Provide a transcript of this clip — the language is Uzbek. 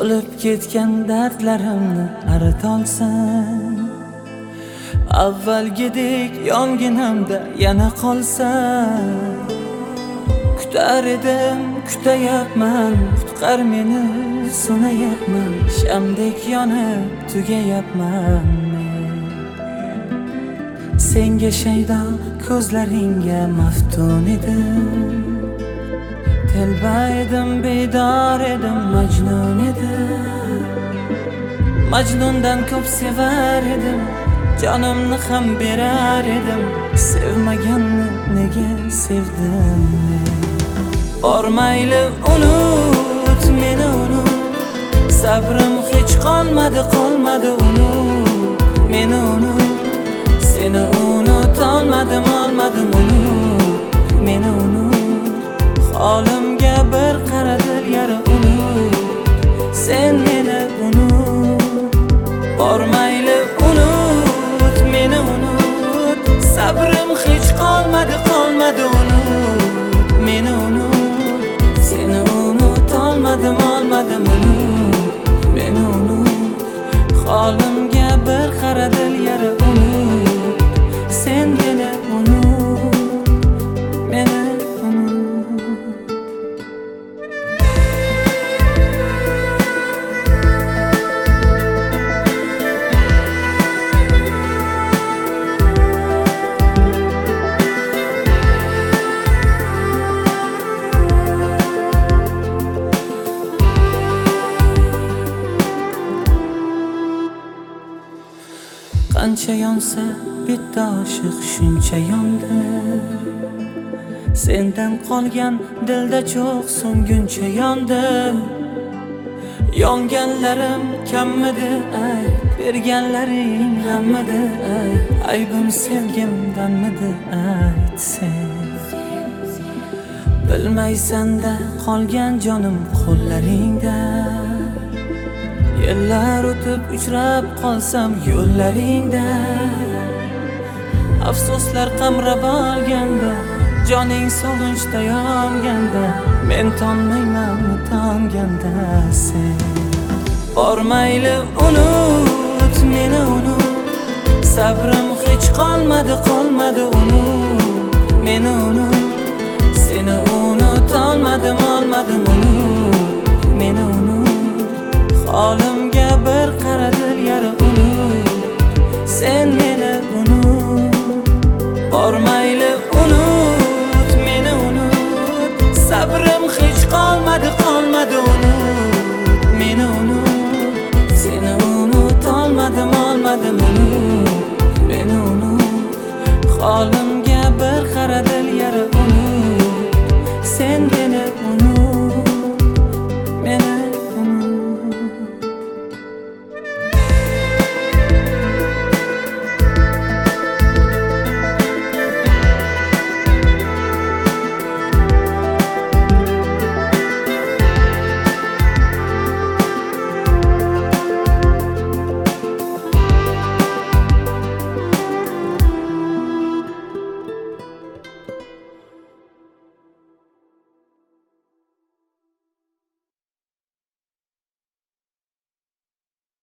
O'lib ketgan dardlarimni aritolsan, avvalgidek yonginamda yana qolsan. Kutar edim, kutayapman, qutqar meni, so'nayapman. Shamdek yonib tugayapman men. Senga shaydo ko'zlaringga maftun edim, telba edim, bedor edim, majnun edim. Majnundan ko'p sevar edim, jonimni ham berar edim. Sevmaganni nega sevdim men? Bormayli unut, meni unut. Sabrim hech qolmadi unut. Meni unut, seni unutolmadim, olmadim unut. Meni unut, holimga bir qaradil yara unut. Sen meni unut. Bormayli unut, meni unut. Sabrim hech qolmadi unut. Meni unut, seni unutolmadim, olmadim unut. Meni unut, holimga bir qaradil yara unut. Sen meni unut, meni unut. Qancha yonsa bitta oshiq shuncha yondi. Sendan qolgan dilda cho'q so'nguncha yondim. Yonganlarim kammidi ay, berganlaring hammidi ay. Aybim sevgimdanmidi ayt sen. Bilmaysan-da qolgan jonim qo'llaringda. Yillar o'tib uchrab qolsam yo'llaringda. Afsuslar qamrab olganda, joning sog'inchda yonganda. Men tonmayman tonganda sen. Bormayli unut, meni unut. Sabrim hech qolmadi unut. Meni unut, seni unutolmadim, olmadim unut. Meni unut, holimga bir qaradil yara unut. Sen meni unut. Bormayli unut, meni unut. Sabrim hech qolmadi unut. Meni unut, seni unutolmadim, olmadim unut. Meni unut, holimga bir qaradil yara unut.